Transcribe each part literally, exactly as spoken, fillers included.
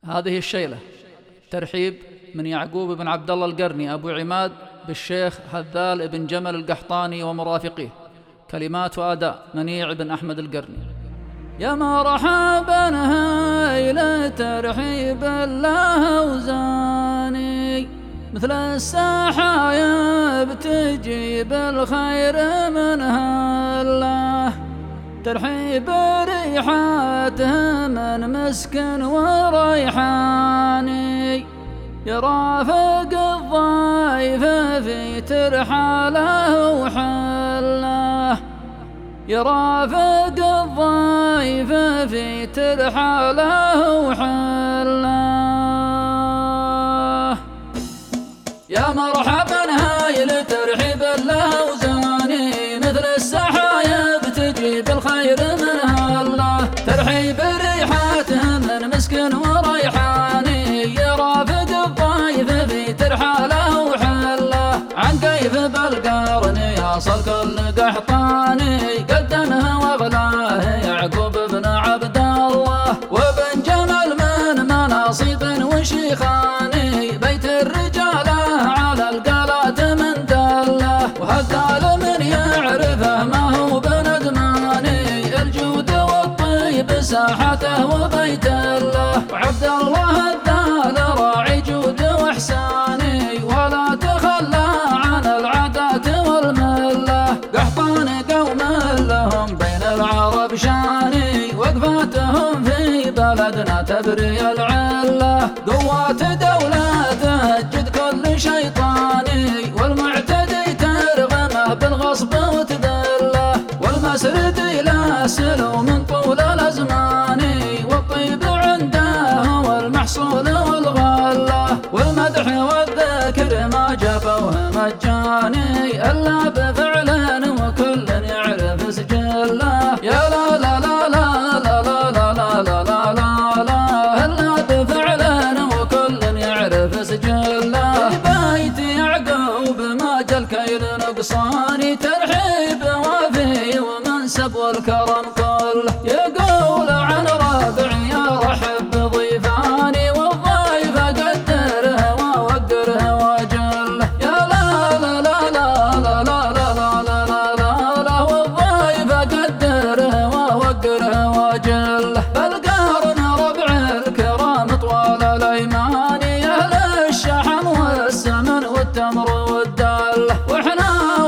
هذه الشيلة ترحيب من يعقوب بن عبد الله القرني أبو عماد بالشيخ هذال بن جمل القحطاني ومرافقيه. كلمات وأداء منيع بن أحمد القرني. يا مرحبا هايل ترحيب الله وزاني، مثل السحايب تجيب الخير منها الله، ترحيب ريحاته من مسك وريحاني، يرافق الضيف في ترحاله وحله، يرافق الضيف في ترحاله وحله. يا مرحبا هايل ترحيب الله وزاني، مثل السحايب تجيب الخير منها الله، ترحيب ريحاته من مسك وريحاني، يرافق الضيف في ترحاله وحله، عن كيف بالقرن يصل كل قحطاني، قدمه واغلاه يعقوب بن عبد الله، وبن جمل من مناصب وشيخاني، بيت الرجال على القلات من دله، وهذال من يعرفه ما هو بندماني، الجود والطيب ساحته وبيت الله، وعبد الله الذال راعي جود واحساني، ولا تخلى عن العادات والمله، قحطان قوم لهم بين العرب شاني، وقفاتهم في بلدنا تبري العله، قوات دولته جد كل شيطاني، والمعتدي ترغمه بالغصب وتذله، والمسرد يلاسل من طول الازمان، والطيب عنده هو المحصول والغله، والمدح والذكر ما جابوه مجاني، الا بفعل وكل يعرف سجله. يا لا لا لا لا لا لا لا لا لا لا لا، الا بفعل وكل يعرف سجله. بيت يعقوب ما جل كيل نقصاني، ترحيب وافي ومنسب والكرم كله، يقول عن ربعي يا رحب بضيفاني، والضيف قدره ووقره وجله. يا لا لا لا لا لا لا لا لا لا لا لا، والضيف قدره ووقره وجله، بالقرن ربع الكرام طوال الايمان، اهل الشحم والسمن والتمر والدله، واحنا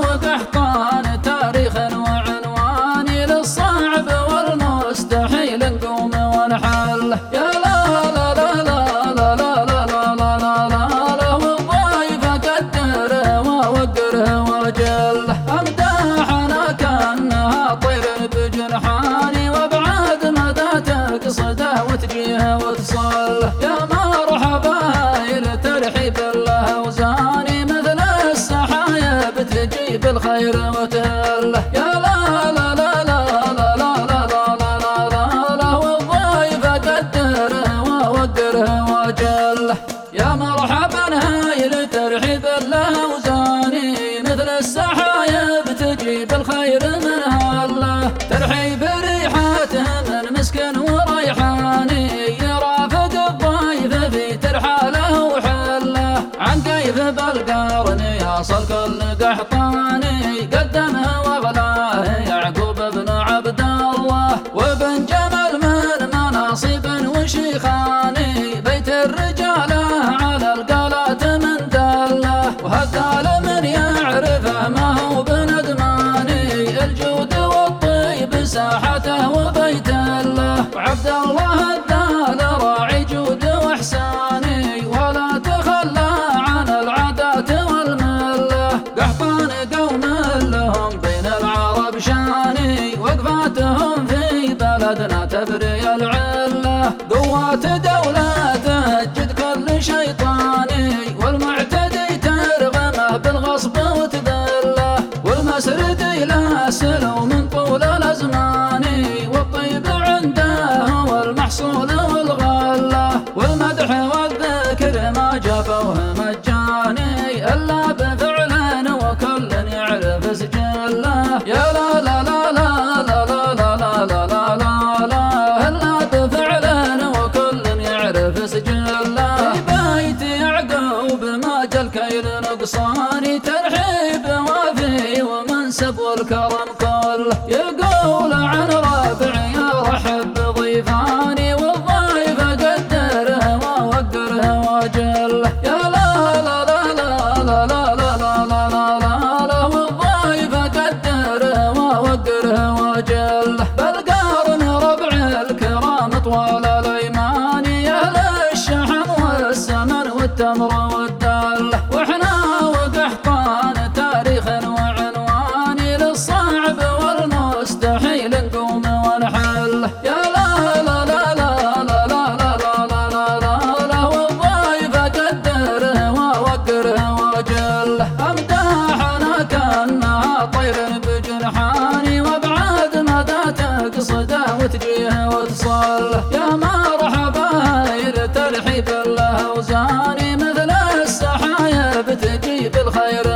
وقحطان تاريخ وعنوان، للصعب والمستحيل نقوم ونحله. يا لا لا لا لا لا لا لا لا لا لا لا، والضيف قدره ووقره وجله، امداحنا كانها طير بجنحاني، وابعاد مدى تقصده وتجيه وتصله. يا مرحبا هايل ترحيب الله وزاني، مثل السحايب تجيب الخير وتهله. يا لا لا لا لا لا لا لا لا لا لا، والضيف قدره ووقره وجله. يا مرحبا هايل ترحيب الله وزاني، مثل السحايب تجيب الخير منها الله، ترحيب ريحاته من مسك وريحاني، يرافق الضيف في ترحاله وحله، عن كيف بالقرن يصل كل قحطاني، قدمه واغلاه يعقوب بن عبد الله، وبن جمل من مناصب وشيخاني، بيت الرجال على القلات من دله، وهذال من يعرفه ما هو بندماني، الجود والطيب ساحته وبيت الله، وعبد الله الذال راعي جود واحساني، ولا تخلى عن العادات والمله، قحطان قوم لهم بين العرب شاني، وقفاتهم في بلدنا تبري العله، قوات دولته جد كل شيطاني، والمعتدي ترغمه بالغصب وتذله، والمسرد يلاسل من طول الازمان، والطيب عنده هو المحصول والغله، والمدح والذكر ما جابوه مجاني، الا بفعل وكل يعرف سجله. يا لا لا لا لا لا لا لا لا لا لا لا، الا بفعل وكل يعرف في سجله في بيت يعقوب ما جل كيل نقصاني ترحيب وافي ومنسب والكرم كله يقول عن ربعي رحب بضيفاني والضيف قدره ووقره وجله يا لا لا لا لا لا لا لا لا لا لا لا والضيف قدره ووقره وجله بالقرن ربع الكرام طوال الايمان يا للشحم والسمن والتمر والدله واحنا وقحطان تاريخ وعنوان للصعب والمستحيل نقوم ونحله يا لا لا لا لا لا لا لا لا لا لا لا والضيف قدره ووقره وجله امداحنا كانها طير بجنحاني وابعاد مدى تقصده وتجيه وتصله يا مرحبا هير ترحيب له وزاني مثل السحايب تجيب الخير